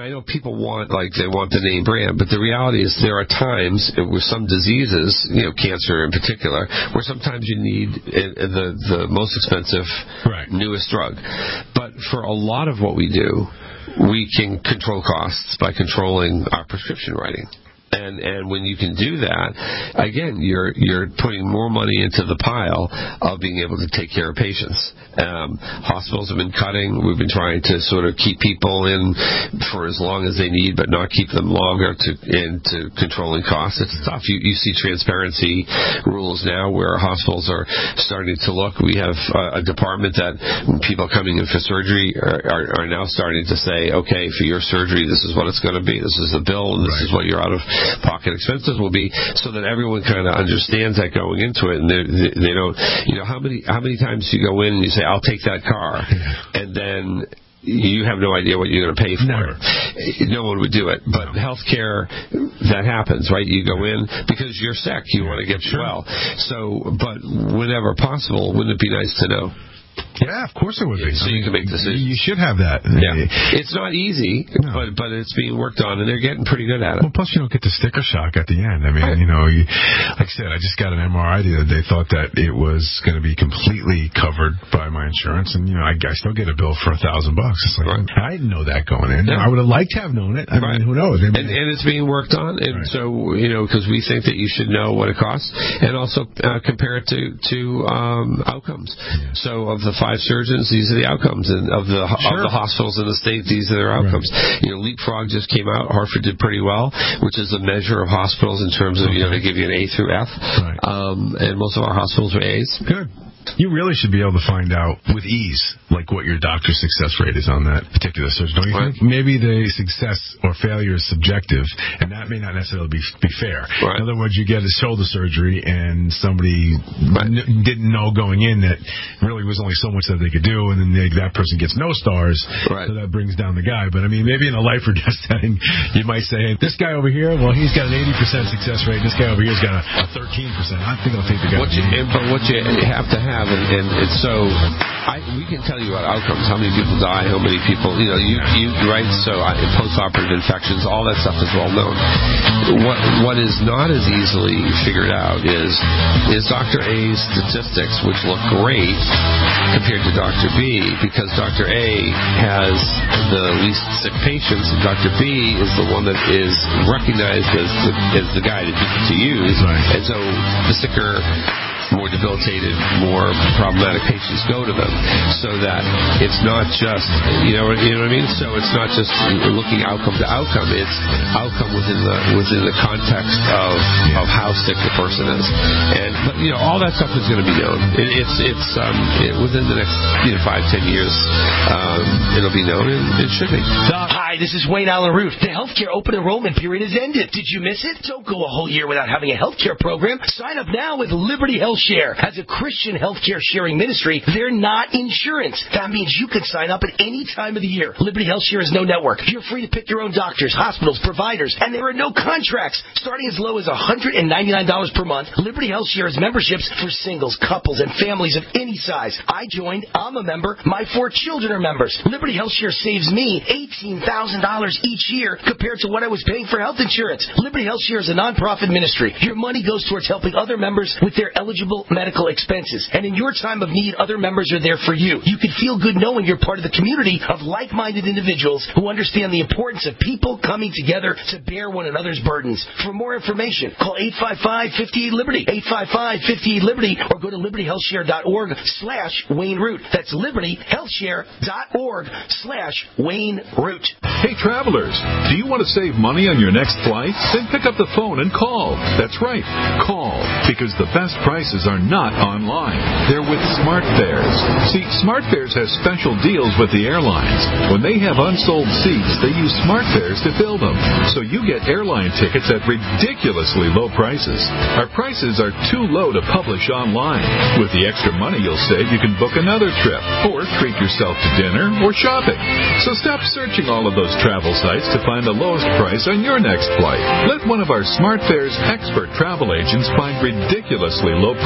I know people want, like, they want the name brand, but the reality is there are times with some diseases, you know, cancer in particular, where sometimes you need the the most expensive, right. newest drug. But for a lot of what we do, we can control costs by controlling our prescription writing. And and when you can do that, again, you're you're putting more money into the pile of being able to take care of patients. Um, hospitals have been cutting. We've been trying to sort of keep people in for as long as they need, but not keep them longer to into controlling costs. It's tough. You you see transparency rules now where hospitals are starting to look. We have a, a department that people coming in for surgery are, are, are now starting to say, okay, for your surgery, this is what it's going to be. This is the bill, and this right. is what you're out of pocket expenses will be, so that everyone kind of understands that going into it, and they, they don't, you know, how many how many times you go in and you say, I'll take that car, and then you have no idea what you're going to pay for Never. it. No one would do it. But healthcare, that happens, right? You go in because you're sick, you want to get sure. well. So, but whenever possible, wouldn't it be nice to know? Yeah, of course it would be. So I mean, you can make decisions. You should have that. Yeah. It's not easy, no. but but it's being worked on, and they're getting pretty good at it. Well, plus you don't get the sticker shock at the end. I mean, right. you know, you, like I said, I just got an M R I the other day. Thought that it was going to be completely covered by my insurance, and you know, I, I still get a bill for a thousand bucks. It's like, right. I didn't know that going in. Yeah. I would have liked to have known it. I right. mean, who knows? I mean, and, and it's being worked on, and right. so you know, because we think that you should know what it costs, and also uh, compare it to to um, outcomes. Yeah. So of the five surgeons, these are the outcomes, and of the sure. of the hospitals in the state, these are their outcomes. Right. You know, Leapfrog just came out. Hartford did pretty well, which is a measure of hospitals in terms of, okay. you know, they give you an A through F, right. um, and most of our hospitals are A's. Good. You really should be able to find out with ease, like what your doctor's success rate is on that particular surgery, don't you right. think? Maybe the success or failure is subjective, and that may not necessarily be, be fair. Right. In other words, you get a shoulder surgery, and somebody right. n- didn't know going in that really was only so much that they could do, and then they, that person gets no stars, right. so that brings down the guy. But, I mean, maybe in a life or death setting, you might say, hey, this guy over here, well, he's got an eighty percent success rate, this guy over here's got a, a thirteen percent. I think I'll take the guy. What you, but what you have to have, and, and it's so, I, we can tell you about outcomes, how many people die, how many people, you know, you, you right, so uh, post-operative infections, all that stuff is well known. What what is not as easily figured out is is Doctor A's statistics, which look great compared to Doctor B, because Doctor A has the least sick patients, and Doctor B is the one that is recognized as the, as the guy to, to use, right. and so the sicker, more debilitated, more problematic patients go to them, so that it's not just, you know, you know what I mean. So it's not just looking outcome to outcome; it's outcome within the within the context of of how sick the person is, and but, you know, all that stuff is going to be known. It, it's it's um, it, within the next you know five ten years, um, it'll be known, and it should be. Doc, hi, this is Wayne Allen Root. The healthcare open enrollment period has ended. Did you miss it? Don't go a whole year without having a healthcare program. Sign up now with Liberty Health Share. As a Christian healthcare sharing ministry, they're not insurance. That means you can sign up at any time of the year. Liberty Health Share is no network. You're free to pick your own doctors, hospitals, providers, and there are no contracts. Starting as low as one hundred ninety-nine dollars per month, Liberty Health Share has memberships for singles, couples, and families of any size. I joined. I'm a member. My four children are members. Liberty Health Share saves me eighteen thousand dollars each year compared to what I was paying for health insurance. Liberty Health Share is a nonprofit ministry. Your money goes towards helping other members with their eligible medical expenses. And in your time of need, other members are there for you. You can feel good knowing you're part of the community of like-minded individuals who understand the importance of people coming together to bear one another's burdens. For more information, call eight five five, five eight, Liberty, eight five five, five eight, Liberty, or go to liberty health share dot org slash Wayne Root. That's liberty health share dot org slash Wayne Root. Hey, travelers, do you want to save money on your next flight? Then pick up the phone and call. That's right, call, because the best prices are not online. They're with SmartFares. See, SmartFares has special deals with the airlines. When they have unsold seats, they use SmartFares to fill them. So you get airline tickets at ridiculously low prices. Our prices are too low to publish online. With the extra money you'll save, you can book another trip or treat yourself to dinner or shopping. So stop searching all of those travel sites to find the lowest price on your next flight. Let one of our SmartFares expert travel agents find ridiculously low prices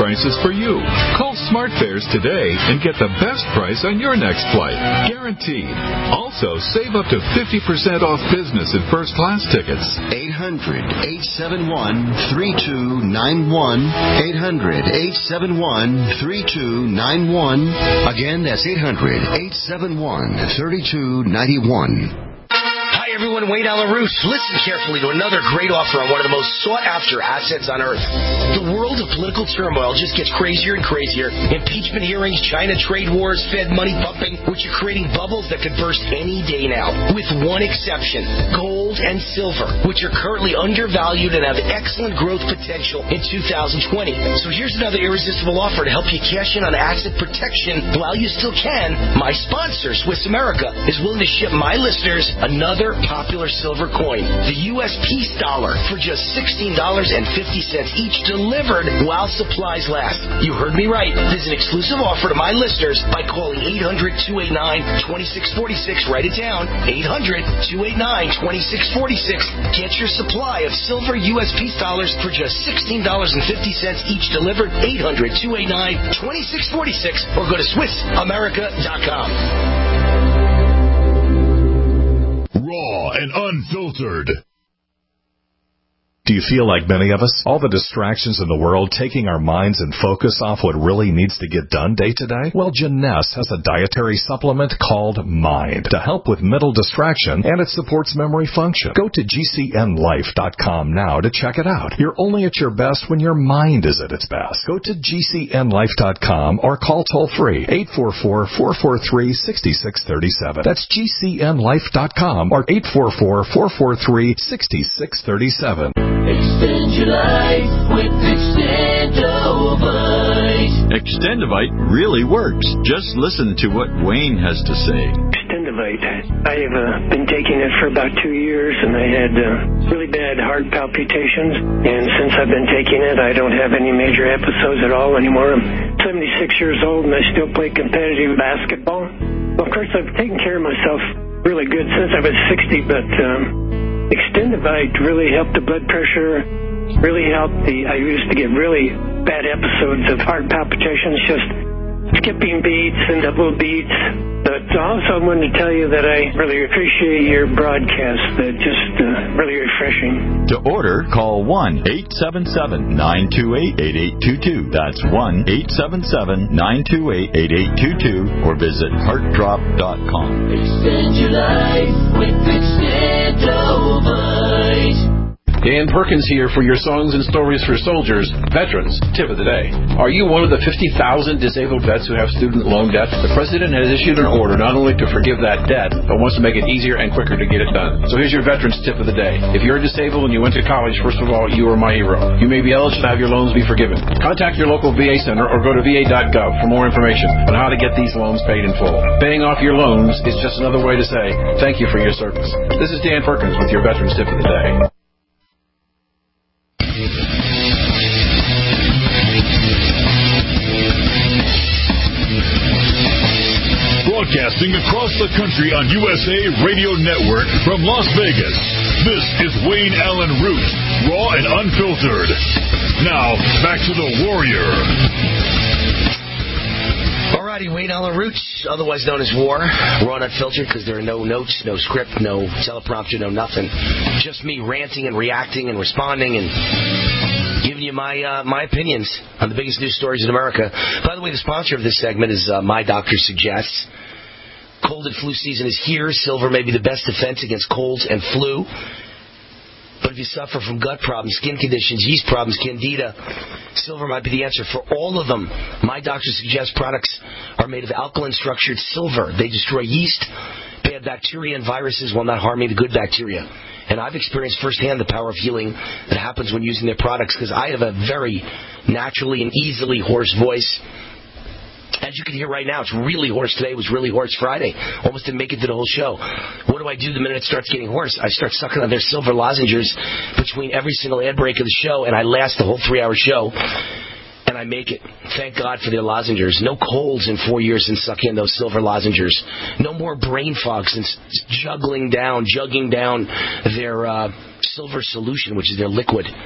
prices for you. Call SmartFares today and get the best price on your next flight. Guaranteed. Also, save up to fifty percent off business and first class tickets. eight hundred, eight seven one, three two nine one. eight hundred, eight seven one, three two nine one. Again, that's eight hundred, eight seven one, three two nine one. Hi, everyone. Wayne Allen Root. Listen carefully to another great offer on one of the most sought-after assets on earth. The world of political turmoil just gets crazier and crazier. Impeachment hearings, China trade wars, Fed money pumping, which are creating bubbles that could burst any day now. With one exception, gold and silver, which are currently undervalued and have excellent growth potential in two thousand twenty. So here's another irresistible offer to help you cash in on asset protection while you still can. My sponsor, Swiss America, is willing to ship my listeners another popular silver coin, the U S Peace Dollar, for just sixteen dollars and fifty cents each, delivered while supplies last. You heard me right. This is an exclusive offer to my listeners by calling eight hundred, two eight nine, two six four six. Write it down. eight hundred, two eight nine, two six four six. Get your supply of silver U S Peace Dollars for just sixteen dollars and fifty cents each, delivered. eight hundred, two eight nine, two six four six or go to Swiss America dot com. Raw and unfiltered. Do you feel like many of us? All the distractions in the world taking our minds and focus off what really needs to get done day to day? Well, Jeunesse has a dietary supplement called Mind to help with mental distraction, and it supports memory function. Go to G C N life dot com now to check it out. You're only at your best when your mind is at its best. Go to G C N life dot com or call toll-free eight four four, four four three, six six three seven. That's G C N life dot com or eight four four, four four three, six six three seven. Extend your life with Extendovite. Extendovite really works. Just listen to what Wayne has to say. Extendovite. I have uh, been taking it for about two years, and I had uh, really bad heart palpitations. And since I've been taking it, I don't have any major episodes at all anymore. I'm seventy-six years old, and I still play competitive basketball. Well, of course, I've taken care of myself really good since I was sixty, but um, Extendovite really helped the blood pressure, really helped the, I used to get really bad episodes of heart palpitations, just skipping beats and double beats. But also I wanted to tell you that I really appreciate your broadcast. They're just uh, really refreshing. To order, call one eight seven seven, nine two eight, eight eight two two. That's one eight seven seven, nine two eight, eight eight two two or visit heart drop dot com. Extend your life with Extendovite. Dan Perkins here for your Songs and Stories for Soldiers Veterans Tip of the Day. Are you one of the fifty thousand disabled vets who have student loan debt? The President has issued an order not only to forgive that debt, but wants to make it easier and quicker to get it done. So here's your Veterans Tip of the Day. If you're disabled and you went to college, first of all, you are my hero. You may be eligible to have your loans be forgiven. Contact your local V A center or go to V A dot gov for more information on how to get these loans paid in full. Paying off your loans is just another way to say thank you for your service. This is Dan Perkins with your Veterans Tip of the Day. Broadcasting across the country on U S A Radio Network from Las Vegas, this is Wayne Allen Root, raw and unfiltered. Now, back to the Warrior. Alrighty, Wayne Allen Root, otherwise known as War, raw and unfiltered, because there are no notes, no script, no teleprompter, no nothing. Just me ranting and reacting and responding and giving you my uh, my opinions on the biggest news stories in America. By the way, the sponsor of this segment is uh, My Doctor Suggests. Cold and flu season is here. Silver may be the best defense against colds and flu. But if you suffer from gut problems, skin conditions, yeast problems, candida, silver might be the answer for all of them. My Doctor Suggests products are made of alkaline-structured silver. They destroy yeast, bad bacteria, and viruses while not harming the good bacteria. And I've experienced firsthand the power of healing that happens when using their products, because I have a very naturally and easily hoarse voice. As you can hear right now, it's really hoarse today. It was really hoarse Friday. Almost didn't make it to the whole show. What do I do the minute it starts getting hoarse? I start sucking on their silver lozenges between every single ad break of the show, and I last the whole three-hour show, and I make it. Thank God for their lozenges. No colds in four years since sucking in those silver lozenges. No more brain fog since juggling down, jugging down their uh, silver solution, which is their liquid.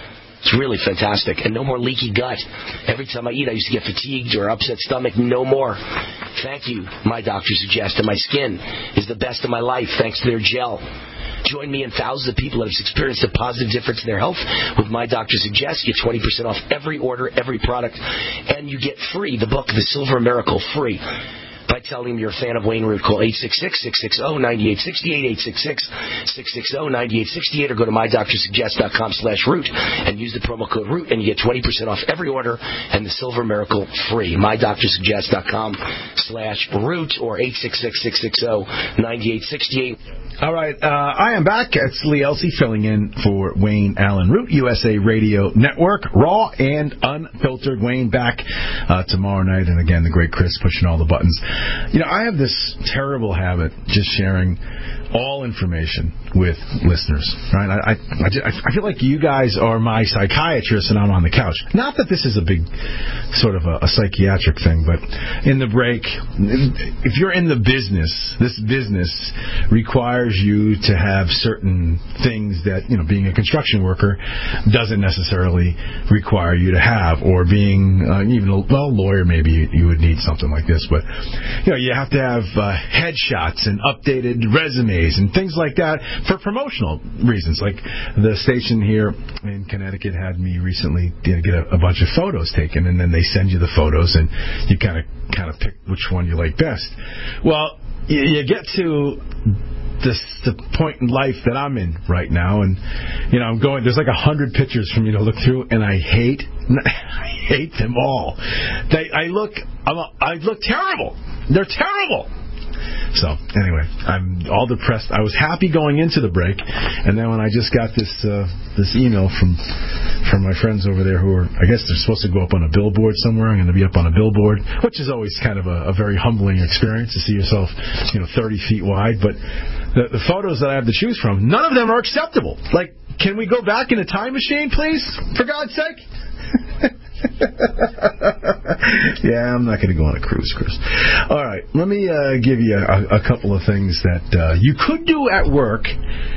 It's really fantastic. And no more leaky gut. Every time I eat, I used to get fatigued or upset stomach. No more. Thank you, My Doctor Suggests. And my skin is the best of my life thanks to their gel. Join me and thousands of people that have experienced a positive difference in their health with My Doctor Suggests. You get twenty percent off every order, every product. And you get free the book, The Silver Miracle, free. By telling him you're a fan of Wayne Root, call eight six six, six six zero, nine eight six eight, eight six six, six six zero, nine eight six eight, or go to my doctor suggest dot com slash root and use the promo code root, and you get twenty percent off every order and the Silver Miracle free. my doctor suggest dot com slash root or eight six six, six six zero, nine eight six eight. All right, uh, I am back. It's Lee Elsey filling in for Wayne Allen Root, U S A Radio Network, raw and unfiltered. Wayne back uh, tomorrow night, and again, the great Chris pushing all the buttons. You know, I have this terrible habit just sharing all information with listeners, right? I, I, I, just, I feel like you guys are my psychiatrist and I'm on the couch. Not that this is a big sort of a, a psychiatric thing, but in the break, if you're in the business, this business requires you to have certain things that, you know, being a construction worker doesn't necessarily require you to have, or being uh, even a well, lawyer, maybe you, you would need something like this, but you know, you have to have uh, headshots and updated resumes and things like that for promotional reasons. Like the station here in Connecticut had me recently you know, get a, a bunch of photos taken, and then they send you the photos, and you kind of kind of pick which one you like best. Well, you, you get to this the point in life that I'm in right now, and you know I'm going. There's like a hundred pictures for me to look through, and I hate I hate them all. They I look I'm a, I look terrible. They're terrible. So, anyway, I'm all depressed. I was happy going into the break, and then when I just got this uh, this email from from my friends over there who are, I guess they're supposed to go up on a billboard somewhere. I'm going to be up on a billboard, which is always kind of a, a very humbling experience to see yourself, you know, thirty feet wide. But the, the photos that I have to choose from, none of them are acceptable. Like, can we go back in a time machine, please? For God's sake? Yeah, I'm not going to go on a cruise, Chris. All right, let me uh, give you a, a couple of things that uh, you could do at work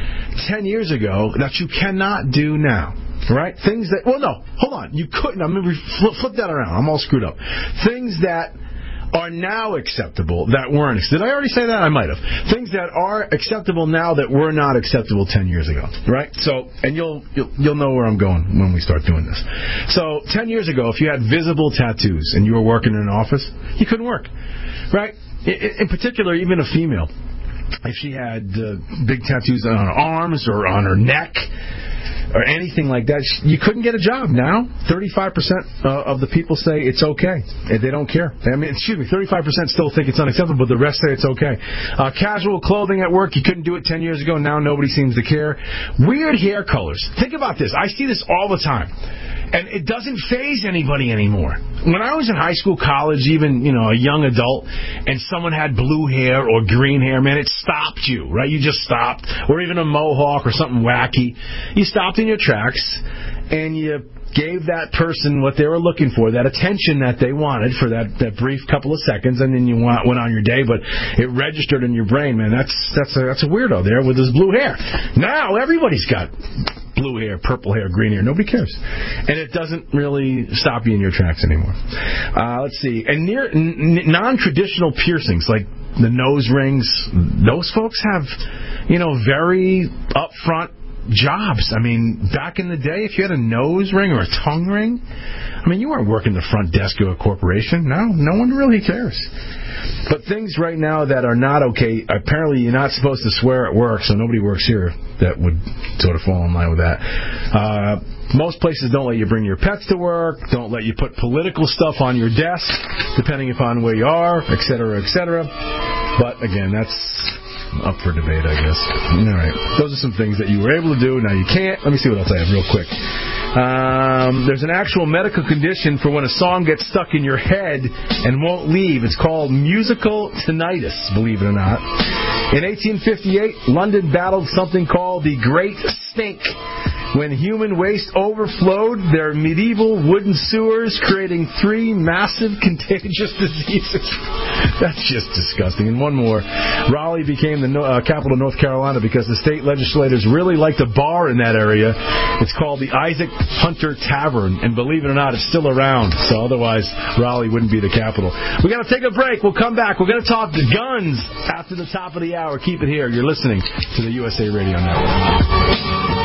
ten years ago that you cannot do now. Right? Things that, well, no, hold on. You couldn't. I'm going to flip, flip that around. I'm all screwed up. Things that are now acceptable that weren't. Did I already say that? I might have. Things that are acceptable now that were not acceptable ten years ago. Right? So, and you'll, you'll you'll know where I'm going when we start doing this. So, ten years ago, if you had visible tattoos and you were working in an office, you couldn't work. Right? In, in particular, even a female, if she had uh, big tattoos on her arms or on her neck, or anything like that, you couldn't get a job. Now, thirty-five percent of the people say it's okay. They don't care. I mean, excuse me, thirty-five percent still think it's unacceptable, but the rest say it's okay. Uh, casual clothing at work, you couldn't do it ten years ago. Now nobody seems to care. Weird hair colors. Think about this. I see this all the time. And it doesn't faze anybody anymore. When I was in high school, college, even, you know, a young adult, and someone had blue hair or green hair, man, it stopped you, right? You just stopped. Or even a mohawk or something wacky. You stopped in your tracks, and you gave that person what they were looking for, that attention that they wanted for that, that brief couple of seconds, and then you went on your day, but it registered in your brain, man, that's that's a, that's a weirdo there with his blue hair. Now everybody's got blue hair, purple hair, green hair. Nobody cares. And it doesn't really stop you in your tracks anymore. Uh, let's see. And near, n- non-traditional piercings, like the nose rings, those folks have, you know, very upfront jobs. I mean, back in the day, if you had a nose ring or a tongue ring, I mean, you weren't working the front desk of a corporation. No, no one really cares. But things right now that are not okay, apparently you're not supposed to swear at work, so nobody works here that would sort of fall in line with that. Uh, most places don't let you bring your pets to work, don't let you put political stuff on your desk, depending upon where you are, et cetera, et cetera. But, again, that's up for debate, I guess. All right. Those are some things that you were able to do. Now you can't. Let me see what else I have real quick. Um, there's an actual medical condition for when a song gets stuck in your head and won't leave. It's called musical tinnitus, believe it or not. In eighteen fifty-eight, London battled something called the Great Stink. when human waste overflowed their medieval wooden sewers, creating three massive contagious diseases. That's just disgusting. And one more. Raleigh became the uh, capital of North Carolina because the state legislators really liked a bar in that area. It's called the Isaac Hunter Tavern, and believe it or not, it's still around. So otherwise, Raleigh wouldn't be the capital. We got to take a break. We'll come back. We're going to talk the guns after the top of the hour. Keep it here. You're listening to the U S A Radio Network.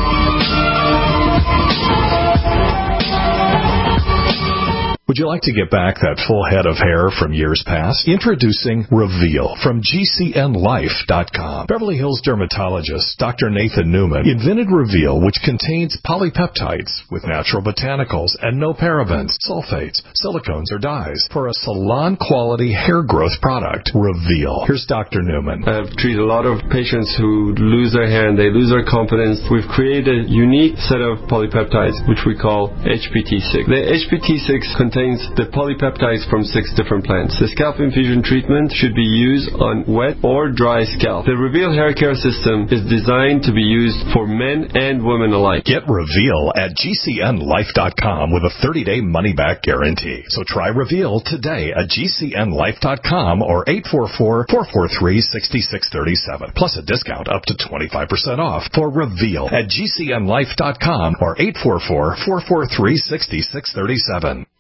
Would you like to get back that full head of hair from years past? Introducing Reveal from G C N Life dot com. Beverly Hills dermatologist Doctor Nathan Newman invented Reveal, which contains polypeptides with natural botanicals and no parabens, sulfates, silicones, or dyes for a salon-quality hair growth product. Reveal. Here's Doctor Newman. I've treated a lot of patients who lose their hair and they lose their confidence. We've created a unique set of polypeptides, which we call H P T six. The H P T six contains the polypeptides from six different plants. The scalp infusion treatment should be used on wet or dry scalp. The Reveal hair care system is designed to be used for men and women alike. Get Reveal at G C N Life dot com with a thirty-day money-back guarantee. So try Reveal today at G C N Life dot com or eight four four, four four three, six six three seven. Plus a discount up to twenty-five percent off for Reveal at G C N Life dot com or eight four four, four four three, six six three seven.